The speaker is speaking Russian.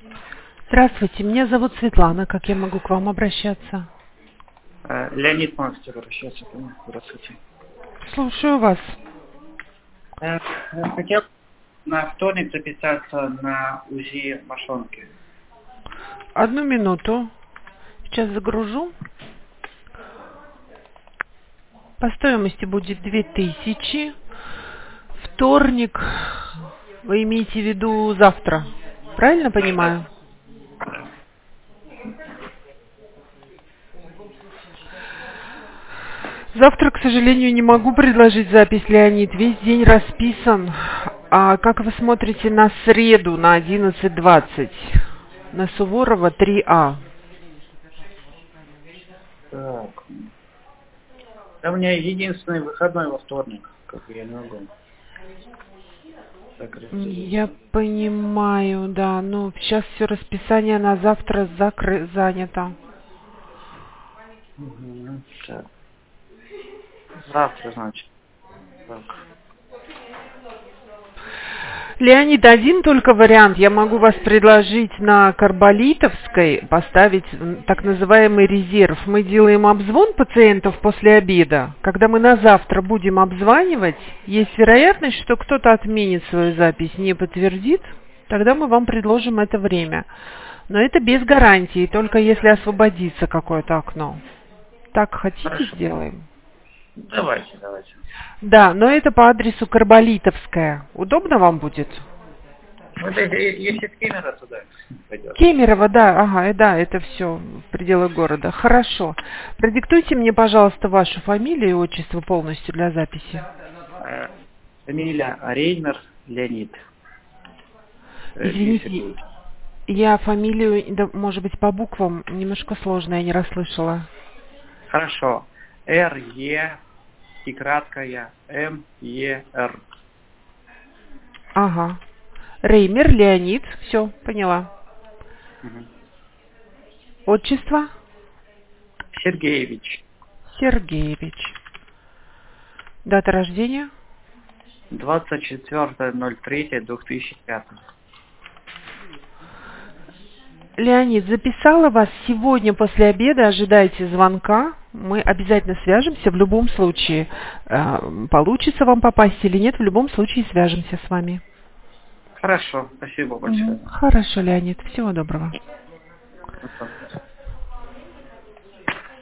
Здравствуйте, меня зовут Светлана. Как я могу к вам обращаться? Леонид, можете обращаться ко мне. Здравствуйте. Слушаю вас. Хотел на вторник записаться на УЗИ мошонки. Одну минуту. Сейчас загружу. По стоимости будет 2000. Вторник. Вы имеете в виду завтра? Правильно понимаю? Завтра, к сожалению, не могу предложить запись, Леонид. Весь день расписан. А как вы смотрите на среду на 11:20? На Суворова 3А. Так. Да, у меня единственный выходной во вторник. Как я не могу. Так Я распределиться. понимаю, да. Ну, сейчас все расписание на завтра занято. Угу. Так. Завтра, значит. Так. Леонид, один только вариант. Я могу вас предложить на Карболитовской поставить так называемый резерв. Мы делаем обзвон пациентов после обеда. Когда мы на завтра будем обзванивать, есть вероятность, что кто-то отменит свою запись, не подтвердит. Тогда мы вам предложим это время. Но это без гарантии, только если освободится какое-то окно. Так хотите, Хорошо. сделаем? Давайте. Да, но это по адресу Карболитовская. Удобно вам будет? Ну, это если в Кемерово туда пойдет. Кемерово, да, ага, да, это все в пределах города. Хорошо. Продиктуйте мне, пожалуйста, вашу фамилию и отчество полностью для записи. Фамилия Рейнер Леонид. Извините, я фамилию, да, может быть, по буквам немножко сложно, я не расслышала. Хорошо. Р-Е и краткая М-Е-Р. Ага. Реймер Леонид, все, поняла. Угу. Отчество? Сергеевич. Сергеевич. Дата рождения? 24.03.2005. Леонид, записала вас сегодня после обеда, ожидайте звонка. Мы обязательно свяжемся в любом случае. Получится вам попасть или нет, в любом случае свяжемся с вами. Хорошо, спасибо большое. Хорошо, Леонид, всего доброго. Ну,